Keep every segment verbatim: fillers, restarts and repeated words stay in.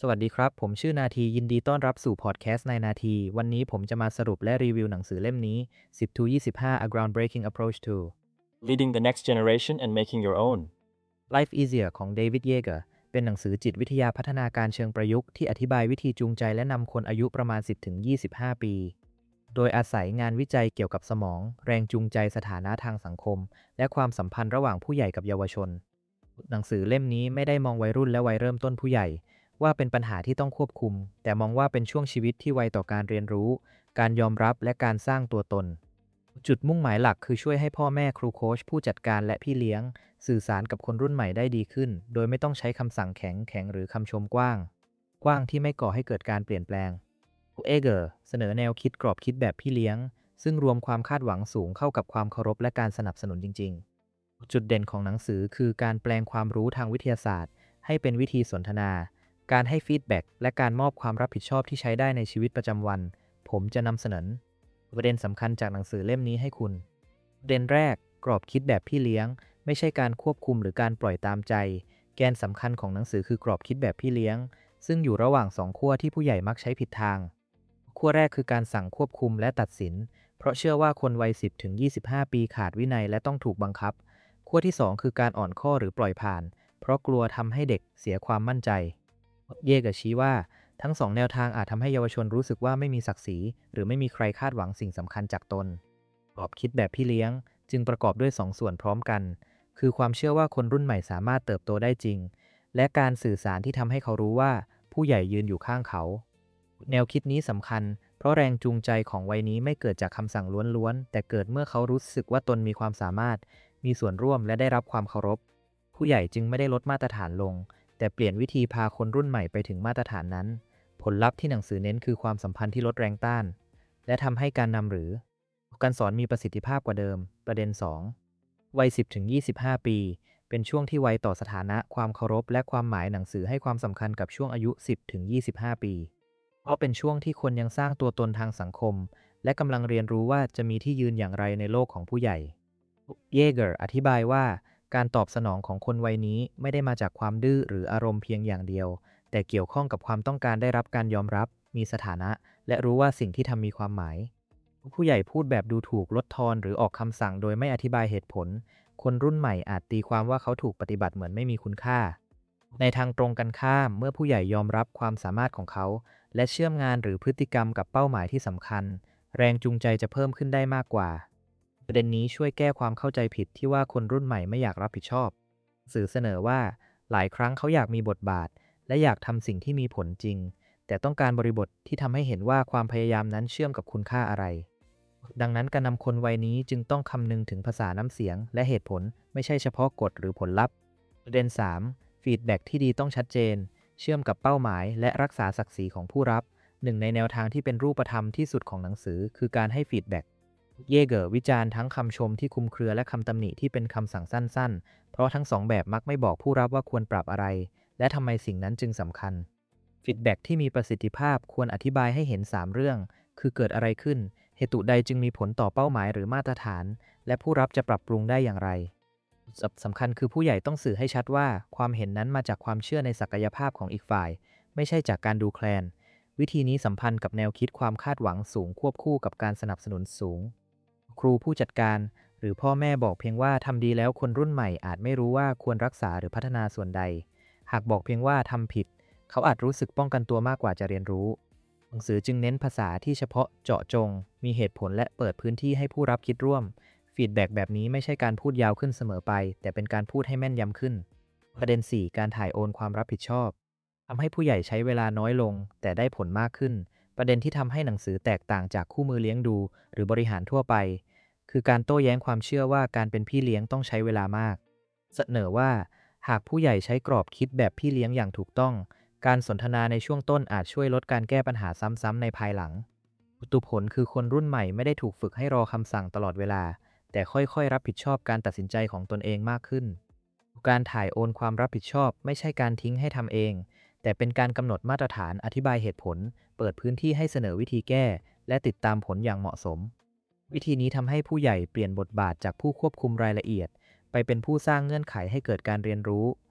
สวัสดีครับผมชื่อนาทียินดีต้อนรับสู่พอดแคสต์ในนาทีวันนี้ผมจะมาสรุปและรีวิวหนังสือเล่มนี้สิบ to ยี่สิบห้า A Groundbreaking Approach to Leading the next generation and making your own Life Easier ของ David Yeager เป็นหนังสือจิตวิทยาพัฒนาการเชิงประยุกต์ที่อธิบายวิธีจูงใจและนำคนอายุประมาณ สิบถึงยี่สิบห้า ปี โดยอาศัยงานวิจัยเกี่ยวกับสมองแรงจูงใจสถานะทางสังคมและความสัมพันธ์ระหว่างผู้ใหญ่กับเยาวชนหนังสือเล่มนี้ไม่ได้มองวัยรุ่นและวัยเริ่มต้นผู้ใหญ่ว่าเป็นปัญหาที่ต้องควบคุมแต่มองว่าเป็นช่วงชีวิตที่ไวต่อการเรียนรู้การยอมรับและการสร้างตัวตนจุดมุ่งหมายหลักคือช่วยให้พ่อแม่ครูโค้ชผู้จัดการและพี่เลี้ยงสื่อสารกับคนรุ่นใหม่ได้ดีขึ้นโดยไม่ต้องใช้คำสั่งแข็งแข็งหรือคำชมกว้างกว้างที่ไม่ก่อให้เกิดการเปลี่ยนแปลงเอเกอร์เสนอแนวคิดกรอบคิดแบบพี่เลี้ยงซึ่งรวมความคาดหวังสูงเข้ากับความเคารพและการสนับสนุนจริงๆจุดเด่นของหนังสือคือการแปลงความรู้ทางวิทยาศาสตร์ให้เป็นวิธีสนทนาการให้ฟีดแบ็กและการมอบความรับผิดชอบที่ใช้ได้ในชีวิตประจำวันผมจะนำเสนอประเด็นสำคัญจากหนังสือเล่มนี้ให้คุณประเด็นแรกกรอบคิดแบบพี่เลี้ยงไม่ใช่การควบคุมหรือการปล่อยตามใจแกนสำคัญของหนังสือคือกรอบคิดแบบพี่เลี้ยงซึ่งอยู่ระหว่างสองขั้วที่ผู้ใหญ่มักใช้ผิดทางขั้วแรกคือการสั่งควบคุมและตัดสินเพราะเชื่อว่าคนวัย สิบถึงยี่สิบห้า ปีขาดวินัยและต้องถูกบังคับขั้วที่สองคือการอ่อนข้อหรือปล่อยผ่านเพราะกลัวทำให้เด็กเสียความมั่นใจเย่กับชี้ว่าทั้งสองแนวทางอาจทำให้เยาวชนรู้สึกว่าไม่มีศักดิ์ศรีหรือไม่มีใครคาดหวังสิ่งสำคัญจากตนกรอบคิดแบบพี่เลี้ยงจึงประกอบด้วยสองส่วนพร้อมกันคือความเชื่อว่าคนรุ่นใหม่สามารถเติบโตได้จริงและการสื่อสารที่ทำให้เขารู้ว่าผู้ใหญ่ยืนอยู่ข้างเขาแนวคิดนี้สำคัญเพราะแรงจูงใจของวัยนี้ไม่เกิดจากคำสั่งล้วนๆแต่เกิดเมื่อเขารู้สึกว่าตนมีความสามารถมีส่วนร่วมและได้รับความเคารพผู้ใหญ่จึงไม่ได้ลดมาตรฐานลงแต่เปลี่ยนวิธีพาคนรุ่นใหม่ไปถึงมาตรฐานนั้นผลลัพธ์ที่หนังสือเน้นคือความสัมพันธ์ที่ลดแรงต้านและทำให้การนำหรือการสอนมีประสิทธิภาพกว่าเดิมประเด็นสองวัย สิบถึงยี่สิบห้า ปีเป็นช่วงที่ไวต่อสถานะความเคารพและความหมายหนังสือให้ความสำคัญกับช่วงอายุ สิบถึงยี่สิบห้า ปีเพราะเป็นช่วงที่คนยังสร้างตัวตนทางสังคมและกำลังเรียนรู้ว่าจะมีที่ยืนอย่างไรในโลกของผู้ใหญ่เยเกอร์อธิบายว่าการตอบสนองของคนวัยนี้ไม่ได้มาจากความดื้อหรืออารมณ์เพียงอย่างเดียวแต่เกี่ยวข้องกับความต้องการได้รับการยอมรับมีสถานะและรู้ว่าสิ่งที่ทำมีความหมายผู้ใหญ่พูดแบบดูถูกลดทอนหรือออกคำสั่งโดยไม่อธิบายเหตุผลคนรุ่นใหม่อาจตีความว่าเขาถูกปฏิบัติเหมือนไม่มีคุณค่าในทางตรงกันข้ามเมื่อผู้ใหญ่ยอมรับความสามารถของเขาและเชื่อมงานหรือพฤติกรรมกับเป้าหมายที่สำคัญแรงจูงใจจะเพิ่มขึ้นได้มากกว่าประเด็นนี้ช่วยแก้ความเข้าใจผิดที่ว่าคนรุ่นใหม่ไม่อยากรับผิดชอบสื่อเสนอว่าหลายครั้งเขาอยากมีบทบาทและอยากทำสิ่งที่มีผลจริงแต่ต้องการบริบทที่ทำให้เห็นว่าความพยายามนั้นเชื่อมกับคุณค่าอะไรดังนั้นการนำคนวัยนี้จึงต้องคำนึงถึงภาษาน้ำเสียงและเหตุผลไม่ใช่เฉพาะกฎหรือผลลัพธ์ประเด็นสามฟีดแบ็กที่ดีต้องชัดเจนเชื่อมกับเป้าหมายและรักษาศักดิ์ศรีของผู้รับหนึ่งในแนวทางที่เป็นรูปธรรมที่สุดของหนังสือคือการให้ฟีดแบ็กเยเกอร์วิจารณ์ทั้งคำชมที่คลุมเครือและคำตำหนิที่เป็นคำสั่งสั้นๆเพราะทั้งสองแบบมักไม่บอกผู้รับว่าควรปรับอะไรและทำไมสิ่งนั้นจึงสำคัญฟีดแบ็กที่มีประสิทธิภาพควรอธิบายให้เห็นสามเรื่องคือเกิดอะไรขึ้นเหตุใดจึงมีผลต่อเป้าหมายหรือมาตรฐานและผู้รับจะปรับปรุงได้อย่างไรสำคัญคือผู้ใหญ่ต้องสื่อให้ชัดว่าความเห็นนั้นมาจากความเชื่อในศักยภาพของอีกฝ่ายไม่ใช่จากการดูแคลนวิธีนี้สัมพันธ์กับแนวคิดความคาดหวังสูงควบคู่กับการสนับสนุนสูงครูผู้จัดการหรือพ่อแม่บอกเพียงว่าทำดีแล้วคนรุ่นใหม่อาจไม่รู้ว่าควรรักษาหรือพัฒนาส่วนใดหากบอกเพียงว่าทำผิดเขาอาจรู้สึกป้องกันตัวมากกว่าจะเรียนรู้หนังสือจึงเน้นภาษาที่เฉพาะเจาะจงมีเหตุผลและเปิดพื้นที่ให้ผู้รับคิดร่วมฟีดแบ็กแบบนี้ไม่ใช่การพูดยาวขึ้นเสมอไปแต่เป็นการพูดให้แม่นยำขึ้นประเด็นสี่การถ่ายโอนความรับผิดชอบทำให้ผู้ใหญ่ใช้เวลาน้อยลงแต่ได้ผลมากขึ้นประเด็นที่ทำให้หนังสือแตกต่างจากคู่มือเลี้ยงดูหรือบริหารทั่วไปคือการโต้แย้งความเชื่อว่าการเป็นพี่เลี้ยงต้องใช้เวลามากเสนอว่าหากผู้ใหญ่ใช้กรอบคิดแบบพี่เลี้ยงอย่างถูกต้องการสนทนาในช่วงต้นอาจช่วยลดการแก้ปัญหาซ้ำๆในภายหลังตุผลคือคนรุ่นใหม่ไม่ได้ถูกฝึกให้รอคำสั่งตลอดเวลาแต่ค่อยๆรับผิดชอบการตัดสินใจของตนเองมากขึ้นการถ่ายโอนความรับผิดชอบไม่ใช่การทิ้งให้ทำเองแต่เป็นการกำหนดมาตรฐานอธิบายเหตุผลเปิดพื้นที่ให้เสนอวิธีแก้และติดตามผลอย่างเหมาะสมวิธีนี้ทำให้ผู้ใหญ่เปลี่ยนบทบาทจากผู้ควบคุมรายละเอียดไปเป็นผู้สร้างเงื่อนไขให้เกิดการเรียนรู้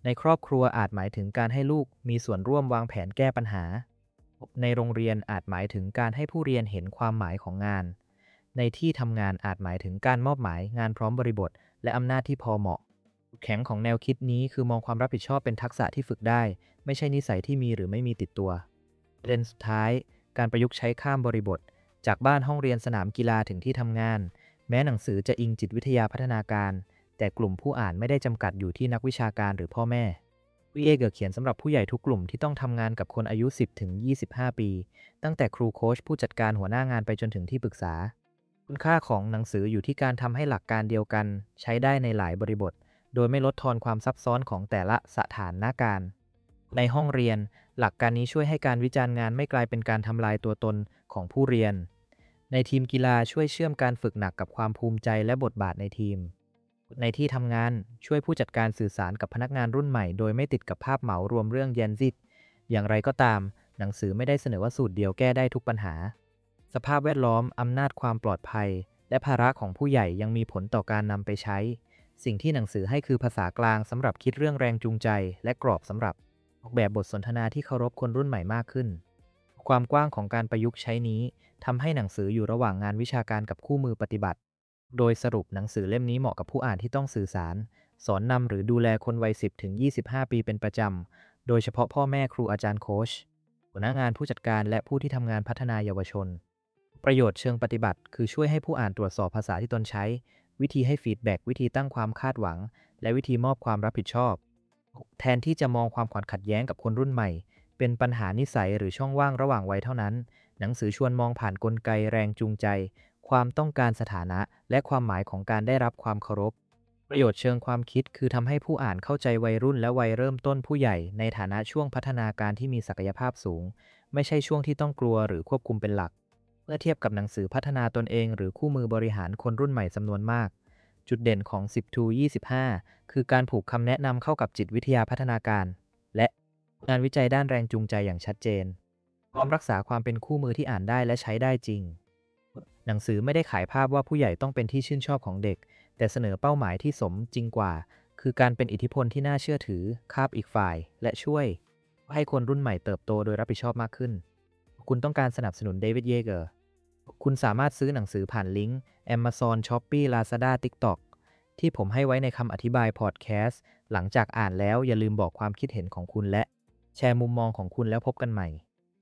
ในครอบครัวอาจหมายถึงการให้ลูกมีส่วนร่วมวางแผนแก้ปัญหา ในโรงเรียนอาจหมายถึงการให้ผู้เรียนเห็นความหมายของงาน ในที่ทำงานอาจหมายถึงการมอบหมายงานพร้อมบริบทและอำนาจที่พอเหมาะจุดแข็งของแนวคิดนี้คือมองความรับผิดชอบเป็นทักษะที่ฝึกได้ ไม่ใช่นิสัยที่มีหรือไม่มีติดตัวประเด็นสุดท้ายการประยุกต์ใช้ข้ามบริบทจากบ้านห้องเรียนสนามกีฬาถึงที่ทำงานแม้หนังสือจะอิงจิตวิทยาพัฒนาการแต่กลุ่มผู้อ่านไม่ได้จำกัดอยู่ที่นักวิชาการหรือพ่อแม่วีเอเกอร์เขียนสำหรับผู้ใหญ่ทุกกลุ่มที่ต้องทำงานกับคนอายุ สิบถึงยี่สิบห้า ปี ตั้งแต่ครูโค้ชผู้จัดการหัวหน้างานไปจนถึงที่ปรึกษาคุณค่าของหนังสืออยู่ที่การทำให้หลักการเดียวกันใช้ได้ในหลายบริบทโดยไม่ลดทอนความซับซ้อนของแต่ละสถานการณ์ในห้องเรียนหลักการนี้ช่วยให้การวิจารณ์งานไม่กลายเป็นการทำลายตัวตนของผู้เรียนในทีมกีฬาช่วยเชื่อมการฝึกหนักกับความภูมิใจและบทบาทในทีมในที่ทำงานช่วยผู้จัดการสื่อสารกับพนักงานรุ่นใหม่โดยไม่ติดกับภาพเหมารวมเรื่องเยนซิตอย่างไรก็ตามหนังสือไม่ได้เสนอว่าสูตรเดียวแก้ได้ทุกปัญหาสภาพแวดล้อมอำนาจความปลอดภัยและภาระของผู้ใหญ่ยังมีผลต่อการนำไปใช้สิ่งที่หนังสือให้คือภาษากลางสำหรับคิดเรื่องแรงจูงใจและกรอบสำหรับออกแบบบทสนทนาที่เคารพคนรุ่นใหม่มากขึ้นความกว้างของการประยุกต์ใช้นี้ทำให้หนังสืออยู่ระหว่างงานวิชาการกับคู่มือปฏิบัติโดยสรุปหนังสือเล่มนี้เหมาะกับผู้อ่านที่ต้องสื่อสารสอนนำหรือดูแลคนวัย สิบถึงยี่สิบห้า ปีเป็นประจำโดยเฉพาะพ่อแม่ครูอาจารย์โค้ชหัวหน้างานผู้จัดการและผู้ที่ทำงานพัฒนาเยาวชนประโยชน์เชิงปฏิบัติคือช่วยให้ผู้อ่านตรวจสอบภาษาที่ตนใช้วิธีให้ฟีดแบ็กวิธีตั้งความคาดหวังและวิธีมอบความรับผิดชอบแทนที่จะมองความขัดแย้งกับคนรุ่นใหม่เป็นปัญหานิสัยหรือช่องว่างระหว่างวัยเท่านั้นหนังสือชวนมองผ่านกลไกแรงจูงใจความต้องการสถานะและความหมายของการได้รับความเคารพประโยชน์เชิงความคิดคือทำให้ผู้อ่านเข้าใจวัยรุ่นและวัยเริ่มต้นผู้ใหญ่ในฐานะช่วงพัฒนาการที่มีศักยภาพสูงไม่ใช่ช่วงที่ต้องกลัวหรือควบคุมเป็นหลักเมื่อเทียบกับหนังสือพัฒนาตนเองหรือคู่มือบริหารคนรุ่นใหม่จำนวนมากจุดเด่นของ สิบ to ยี่สิบห้า คือการผูกคำแนะนำเข้ากับจิตวิทยาพัฒนาการและงานวิจัยด้านแรงจูงใจอย่างชัดเจนพร้อมรักษาความเป็นคู่มือที่อ่านได้และใช้ได้จริงหนังสือไม่ได้ขายภาพว่าผู้ใหญ่ต้องเป็นที่ชื่นชอบของเด็กแต่เสนอเป้าหมายที่สมจริงกว่าคือการเป็นอิทธิพลที่น่าเชื่อถือคาบอีกฝ่ายและช่วยให้คนรุ่นใหม่เติบโตโดยรับผิดชอบมากขึ้นคุณต้องการสนับสนุนเดวิด เยเกอร์คุณสามารถซื้อหนังสือผ่านลิงก์ Amazon Shopee Lazada TikTok ที่ผมให้ไว้ในคำอธิบายพอดแคสต์หลังจากอ่านแล้วอย่าลืมบอกความคิดเห็นของคุณและแชร์มุมมองของคุณแล้วพบกันใหม่